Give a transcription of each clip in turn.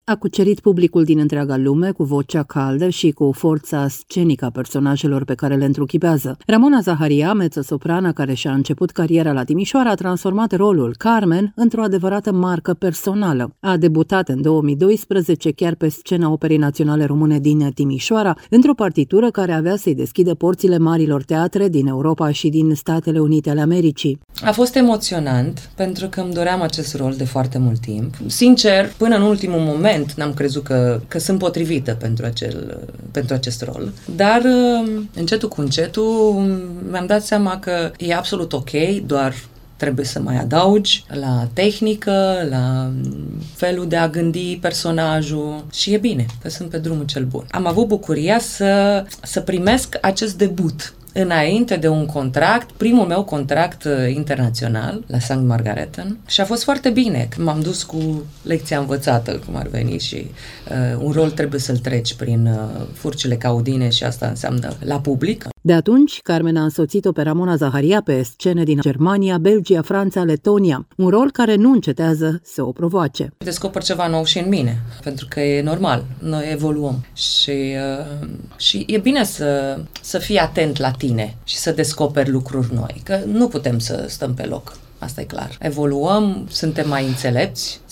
a cucerit publicul din întreaga lume cu vocea caldă și cu forța scenică a personajelor pe care le întruchipează. Ramona Zaharia, mezzo-soprană care și-a început cariera la Timișoara, a transformat rolul Carmen într-o adevărată marcă personală. A debutat în 2012 chiar pe scena Operei Naționale Române din Timișoara, într-o partitură care avea să-i deschidă porțile marilor teatre din Europa și din Statele Unite ale Americii. A fost emoționant, pentru că îmi doream acest rol de foarte mult timp. Sincer, până în ultimul moment n-am crezut că sunt potrivită pentru acest rol. Dar încetul cu încetul mi-am dat seama că e absolut ok, doar trebuie să mai adaugi la tehnică, la felul de a gândi personajul și e bine că sunt pe drumul cel bun. Am avut bucuria să primesc acest debut înainte de un contract, primul meu contract internațional la St. Margarethen, și a fost foarte bine că m-am dus cu lecția învățată, cum ar veni, și un rol trebuie să-l treci prin furcile caudine și asta înseamnă la public. De atunci, Carmen a însoțit-o pe Ramona Zaharia pe scene din Germania, Belgia, Franța, Letonia, un rol care nu încetează să o provoace. Descoper ceva nou și în mine, pentru că e normal, noi evoluăm și e bine să fii atent la tine și să descoperi lucruri noi, că nu putem să stăm pe loc, asta e clar. Evoluăm, suntem mai înțelepți,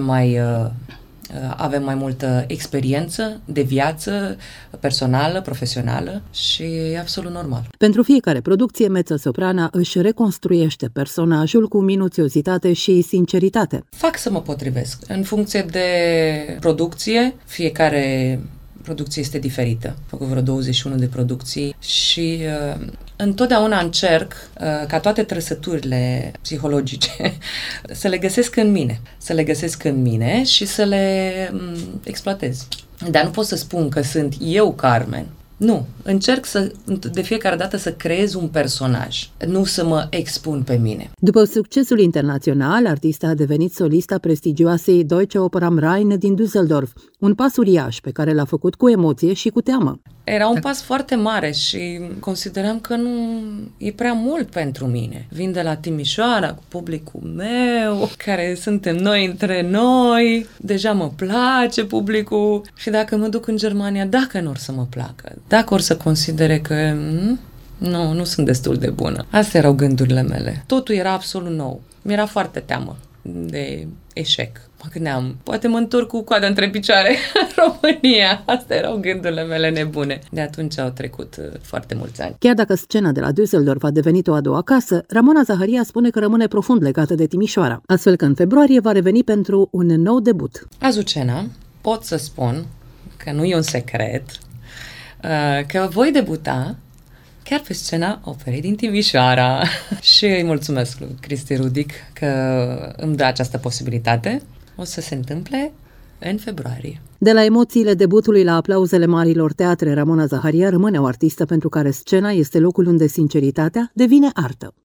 avem mai multă experiență de viață personală, profesională și e absolut normal. Pentru fiecare producție, mezzo-soprana își reconstruiește personajul cu minuțiozitate și sinceritate. Fac să mă potrivesc. În funcție de producție, fiecare producție este diferită. Am făcut vreo 21 de producții și întotdeauna încerc ca toate trăsăturile psihologice să le găsesc în mine și să le exploatez. Dar nu pot să spun că sunt eu Carmen. Nu, încerc de fiecare dată să creez un personaj, nu să mă expun pe mine. După succesul internațional, artista a devenit solista prestigioasei Deutsche Oper am Rhein din Düsseldorf, un pas uriaș pe care l-a făcut cu emoție și cu teamă. Era un pas foarte mare și consideram că nu e prea mult pentru mine. Vin de la Timișoara cu publicul meu, care suntem noi între noi, deja mă place publicul și dacă mă duc în Germania, dacă nu or să mă placă, dacă or să considere că nu sunt destul de bună. Astea erau gândurile mele. Totul era absolut nou. Mi-era foarte teamă de eșec. Mă gândeam, poate mă întorc cu coada între picioare în România. Astea erau gândurile mele nebune. De atunci au trecut foarte mulți ani. Chiar dacă scena de la Düsseldorf a devenit o a doua casă, Ramona Zaharia spune că rămâne profund legată de Timișoara. Astfel că în februarie va reveni pentru un nou debut. Azucena, pot să spun că nu e un secret, că voi debuta chiar pe scena Operei din Timișoara. Și îi mulțumesc lui Cristi Rudic că îmi dă această posibilitate. O să se întâmple în februarie. De la emoțiile debutului la aplauzele marilor teatre, Ramona Zaharia rămâne o artistă pentru care scena este locul unde sinceritatea devine artă.